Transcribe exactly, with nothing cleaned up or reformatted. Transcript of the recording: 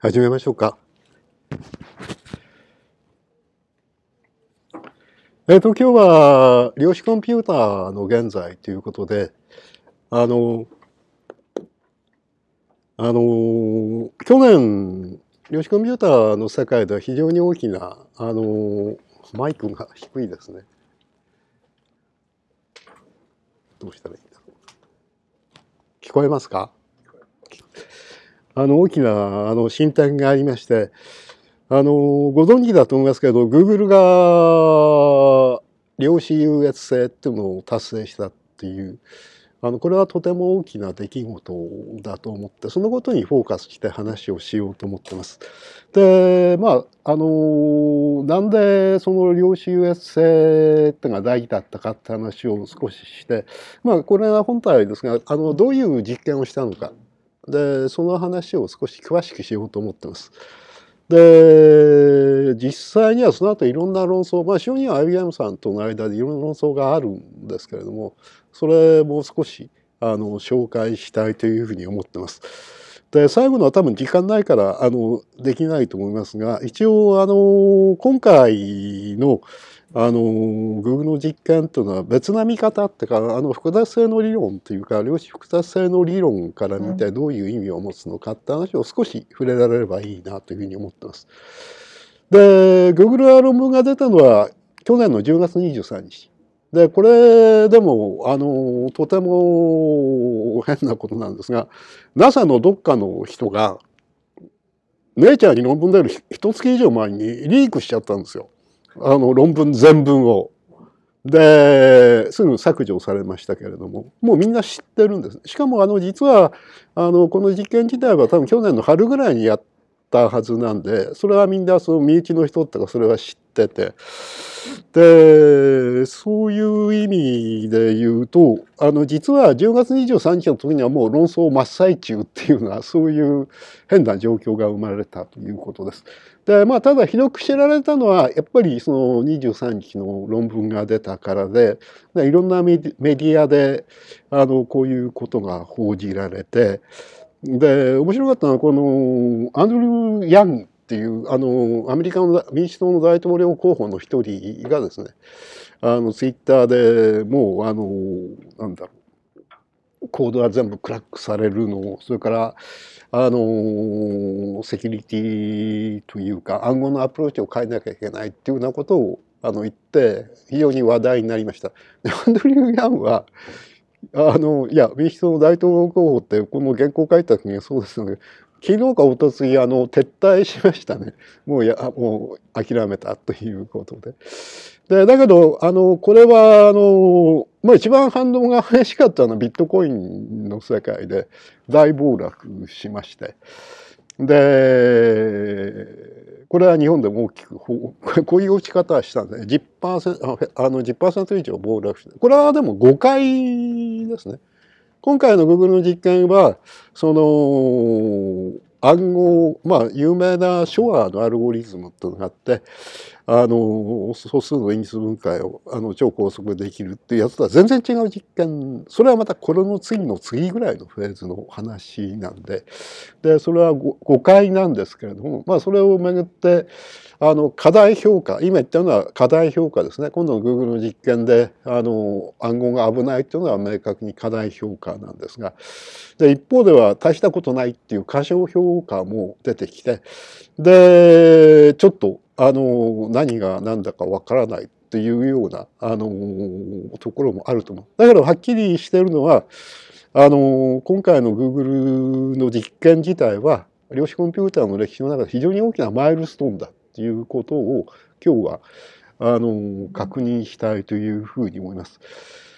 始めましょうか。えっと、今日は量子コンピューターの現在ということで、あの、あの、去年、量子コンピューターの世界では非常に大きな、あの、マイクが低いですね。どうしたらいいんだろう。聞こえますか？あの、大きな、あの、進展がありまして、あの、ご存知だと思いますけど、Google が量子優越性っていうのを達成したっていう、あの、これはとても大きな出来事だと思って、そのことにフォーカスして話をしようと思ってます。で、まあ、あの、なんでその量子優越性ってのが大事だったかって話を少しして、まあ、これは本体ですが、あの、どういう実験をしたのか。で、その話を少し詳しくしようと思ってます。で、実際にはその後いろんな論争、まあ、非常には アイビーエム さんとの間でいろんな論争があるんですけれども、それも少しあの紹介したいというふうに思ってます。で、最後のは多分時間ないからあのできないと思いますが、一応あの今回のあの Google の実験というのは別な見方っていうか、あの複雑性の理論というか、量子複雑性の理論から見てどういう意味を持つのかって話を少し触れられればいいなというふうに思ってます。で、Google は論文が出たのは去年のじゅうがつにじゅうさんにち。で、これでも、あの、とても変なことなんですが、NASA のどっかの人が、ネイチャーに論文出る一月以上前にリークしちゃったんですよ。あの、論文全文を。で、すぐ削除されましたけれども、もうみんな知ってるんです。しかも、あの、実は、あの、この実験自体は多分去年の春ぐらいにやったはずなんで、それはみんなその身内の人とかそれは知ってて、で、そういう意味で言うと、あの、実はじゅうがつにじゅうさんにちの時にはもう論争真っ最中っていうのは、そういう変な状況が生まれたということです。で、まあ、ただ広く知られたのは、やっぱりそのにじゅうさんにちの論文が出たからで、でいろんなメディアで、あの、こういうことが報じられて、で、面白かったのは、この、アンドリュー・ヤングっていう、あの、アメリカの民主党の大統領候補の一人がですね、あの、ツイッターでもう、あの、なんだろう、コードは全部クラックされるの、それから、あの、セキュリティというか、暗号のアプローチを変えなきゃいけないっていうようなことを、あの、言って、非常に話題になりました。で、アンドリュー・ヤンは、あの、いや、民主党の大統領候補って、この原稿書いた時にそうですよね。昨日かおとつい、あの、撤退しましたね。もうや、もう諦めたということで。で、だけど、あの、これは、あの、まあ一番反応が激しかったのはビットコインの世界で大暴落しまして。で、これは日本でも大きく、こういう落ち方はしたんですね。じゅっパーセント、あのじゅっパーセント以上暴落して。これはでも誤解ですね。今回の Google の実験は、その、暗号、まあ、有名なショアのアルゴリズムっていうのがあって、あの、素数の因数分解をあの超高速でできるっていうやつとは全然違う実験。それはまたこれの次の次ぐらいのフェーズの話なんで、で、それは誤解なんですけれども、まあ、それをめぐって、あの、過大評価、今言ったのは過大評価ですね。今度の Google の実験で、あの、暗号が危ないっていうのは明確に過大評価なんですが、で、一方では大したことないっていう過小評価も出てきて、で、ちょっと、あの、何が何だかわからないっていうような、あの、ところもあると思う。だけど、はっきりしてるのは、あの、今回の Google の実験自体は、量子コンピューターの歴史の中で非常に大きなマイルストーンだっていうことを今日はあの確認したいというふうに思います。